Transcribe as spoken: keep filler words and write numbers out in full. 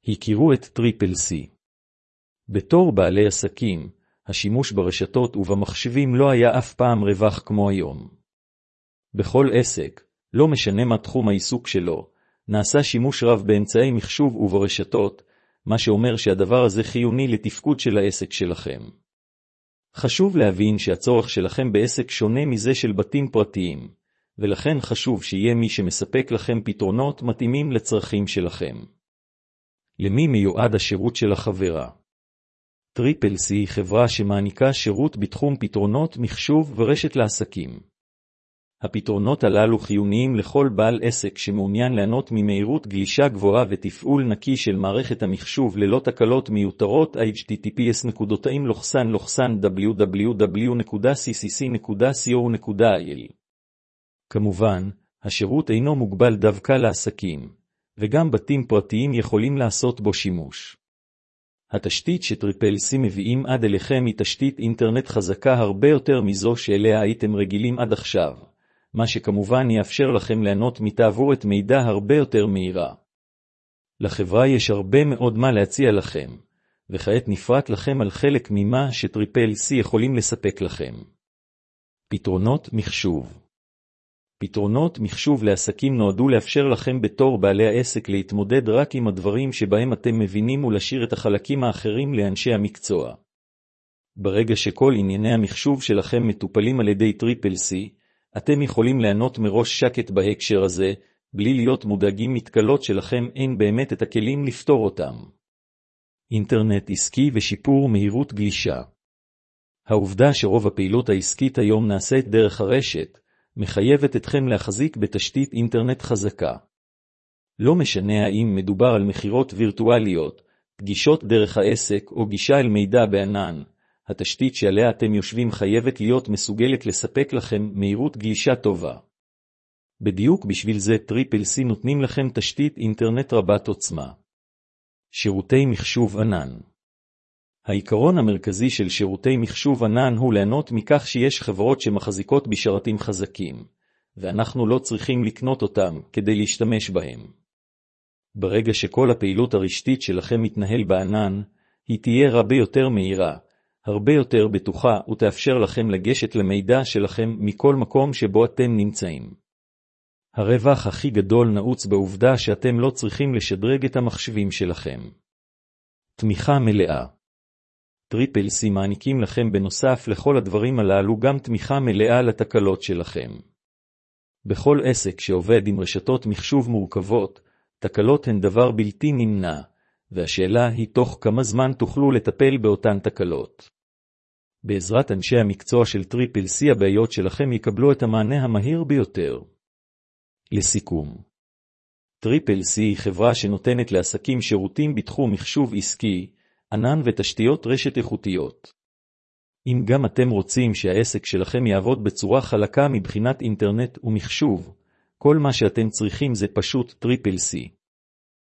הכירו את טריפל סי. בתור בעלי עסקים, השימוש ברשתות ובמחשבים לא היה אף פעם רווח כמו היום. בכל עסק, לא משנה מה תחום העיסוק שלו, נעשה שימוש רב באמצעי מחשוב וברשתות, מה שאומר שהדבר הזה חיוני לתפקוד של העסק שלכם. חשוב להבין שהצורך שלכם בעסק שונה מזה של בתים פרטיים, ולכן חשוב שיהיה מי שמספק לכם פתרונות מתאימים לצרכים שלכם. למי מיועד השירות של החברה? טריפל סי היא חברה שמעניקה שירות בתחום פתרונות מחשוב ורשת לעסקים. הפתרונות הללו חיוניים לכל בעל עסק שמעוניין ליהנות ממהירות גלישה גבוהה ותפעול נקי של מערכת המחשוב ללא תקלות מיותרות. אייץ' טי טי פי אס דבליו דבליו דבליו נקודה סי סי סי נקודה סי או נקודה איי אל. כמובן, השירות אינו מוגבל דווקא לעסקים, וגם בתים פרטיים יכולים לעשות בו שימוש. התשתית שטריפל סי מביאים עד אליכם היא תשתית אינטרנט חזקה הרבה יותר מזו שאליה הייתם רגילים עד עכשיו, מה שכמובן יאפשר לכם ליהנות מתעבורת מידע הרבה יותר מהירה. לחברה יש הרבה מאוד מה להציע לכם, וכעת נפרט לכם על חלק ממה שטריפל סי יכולים לספק לכם. פתרונות מחשוב. פתרונות מחשוב לעסקים נועדו לאפשר לכם בתור בעלי העסק להתמודד רק עם הדברים שבהם אתם מבינים ולהשאיר את החלקים האחרים לאנשי המקצוע. ברגע שכל ענייני המחשוב שלכם מטופלים על ידי טריפל סי, אתם יכולים ליהנות מראש שקט בהקשר הזה, בלי להיות מודאגים מתקלות שלכם אין באמת את הכלים לפתור אותם. אינטרנט עסקי ושיפור מהירות גלישה. העובדה שרוב הפעילות העסקית היום נעשית דרך הרשת, מחייבת אתכם להחזיק בתשתית אינטרנט חזקה. לא משנה האם מדובר על מחירות וירטואליות, פגישות דרך העסק או גישה אל מידע בענן, התשתית שעליה אתם יושבים חייבת להיות מסוגלת לספק לכם מהירות גלישה טובה. בדיוק בשביל זה טריפל סי נותנים לכם תשתית אינטרנט רבת עוצמה. שירותי מחשוב ענן. העיקרון המרכזי של שירותי מחשוב ענן הוא ליהנות מכך שיש חברות שמחזיקות בשרתים חזקים, ואנחנו לא צריכים לקנות אותם כדי להשתמש בהם. ברגע שכל הפעילות הרשתית שלכם מתנהל בענן, היא תהיה הרבה יותר מהירה, הרבה יותר בטוחה ותאפשר לכם לגשת למידע שלכם מכל מקום שבו אתם נמצאים. הרווח הכי גדול נעוץ בעובדה שאתם לא צריכים לשדרג את המחשבים שלכם. תמיכה מלאה. טריפל סי מעניקים לכם בנוסף לכל הדברים הללו גם תמיכה מלאה לתקלות שלכם. בכל עסק שעובד עם רשתות מחשוב מורכבות, תקלות הן דבר בלתי נמנע, והשאלה היא תוך כמה זמן תוכלו לטפל באותן תקלות. בעזרת אנשי המקצוע של טריפל סי הבעיות שלכם יקבלו את המענה המהיר ביותר. לסיכום, טריפל סי היא חברה שנותנת לעסקים שירותים בתחום מחשוב עסקי, ענן ותשתיות רשת איכותיות. אם גם אתם רוצים שהעסק שלכם יעבוד בצורה חלקה מבחינת אינטרנט ומחשוב, כל מה שאתם צריכים זה פשוט טריפל סי.